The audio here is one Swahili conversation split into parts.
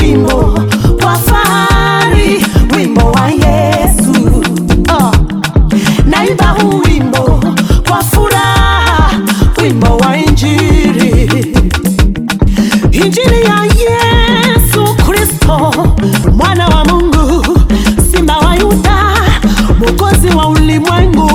wimbo kwa fahari, wimbo wa Yesu. Naimba huu wimbo kwa furaha, wimbo wa Injili, Injili ya Yesu Kristo, mwana wa Mungu, simba wa Yuda, mwokozi wa ulimwengu.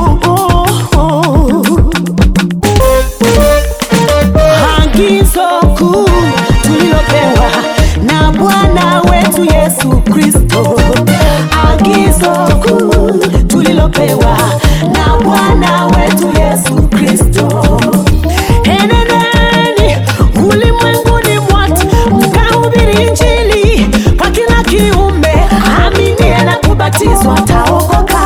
Agizo kuu tulilopewa na Bwana wetu Yesu Kristo, agizo kuu tulilopewa na Bwana wetu Yesu Kristo. Enendeni ulimwenguni mwote mkahubiri Injili kwa kila kiumbe, aminiye na kubatizwa ataokoka.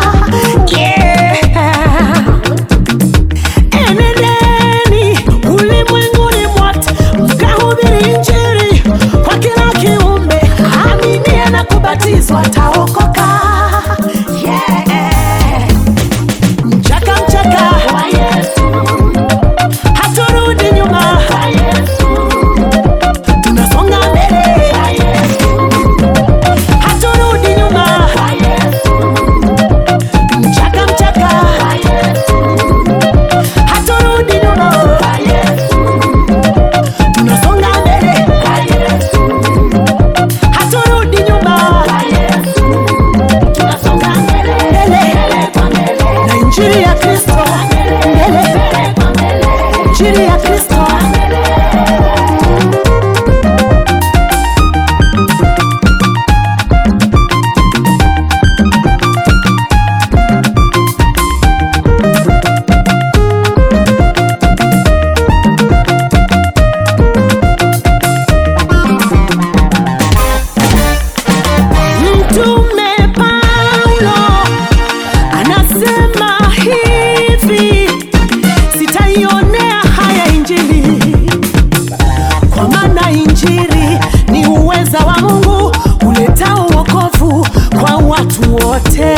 Enendeni ulimwenguni mwote mkahubiri Injili kwa kila kiumbe, aminiye na kubatizwa ataokoka. Mchaka mchaka wa Yesu, haturudi nyuma, tunasonga mbele, haturudi nyuma. Mchaka mchaka, haturudi nyuma, tunasonga mbele, haturudi nyuma, tunasonga mbele na Injili ya Kristo mbele, Injili ya Kristo. Mtume Paulo anasema hivi, sitaionea haya Injili, kwa maana Injili ni uweza wa Mungu uletao wokovu kwa watu wote.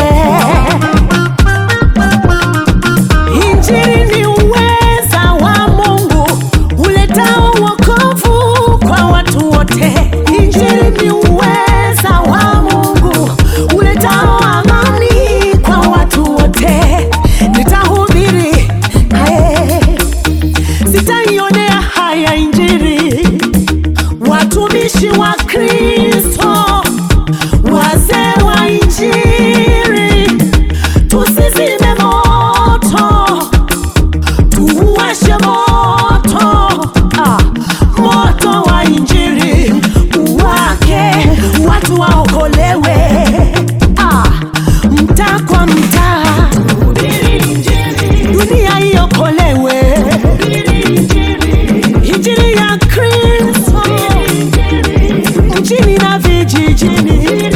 Injili ni uweza wa Mungu uletao wokovu kwa watu wote. Injili ni uweza wa Mungu uletao amani kwa watu wote. Nitahubiri, sitaionea haya Injili. Watumishi wa Kristo, wazee wa Injili, tusizime moto, tuwashe moto, moto wa Injili uwake, watu waokolewe, mtaa kwa mtaa, dunia iokolewe. Injili ya Kristo mjini na vijijini.